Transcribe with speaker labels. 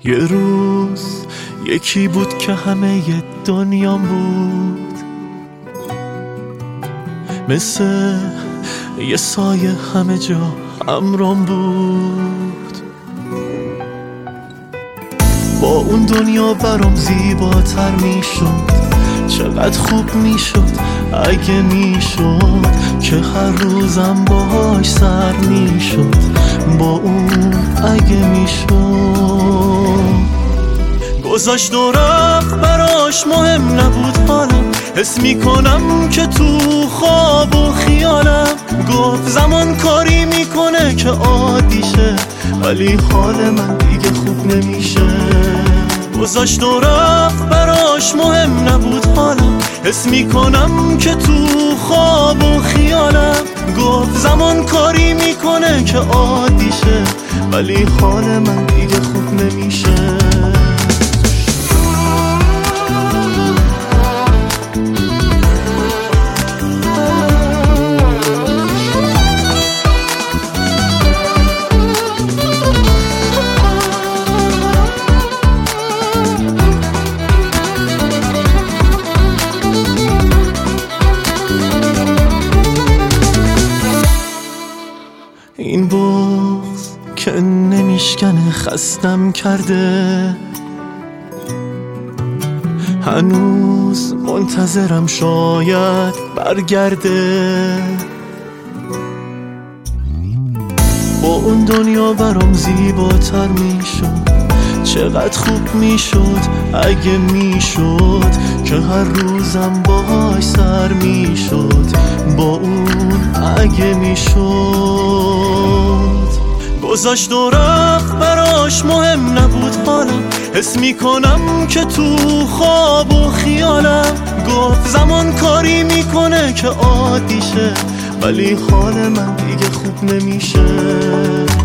Speaker 1: یه روز یکی بود که همه دنیام بود، مثل یه سایه همه جا همرام بود. با اون دنیا برام زیباتر میشد، چقدر خوب میشد اگه میشد که هر روزم باهاش سر میشد. با اون اگه میشد گذاشت و رفت، براش مهم نبود حالم. حس میکنم که تو خواب و خیالم. گفت زمان کاری میکنه که عادیشه، ولی حال من دیگه خوب نمیشه. گذاشت و رفت، براش مهم نبود حالم. حس میکنم که تو خواب و خیالم. گفت زمان کاری میکنه که عادیشه، ولی حال من دیگه خوب نمیشه. این بغض که نمیشکنه خستم کرده، هنوز منتظرم شاید برگرده. با اون دنیا برام زیباتر میشد، چقدر خوب میشد اگه میشد که هر روزم باهاش سر میشد. با اون اگه میشد گذاشت و رفت، براش مهم نبود حالم. حس میکنم که تو خواب و خیالم. گفت زمان کاری میکنه که عادیشه، ولی حال من دیگه خوب نمیشه.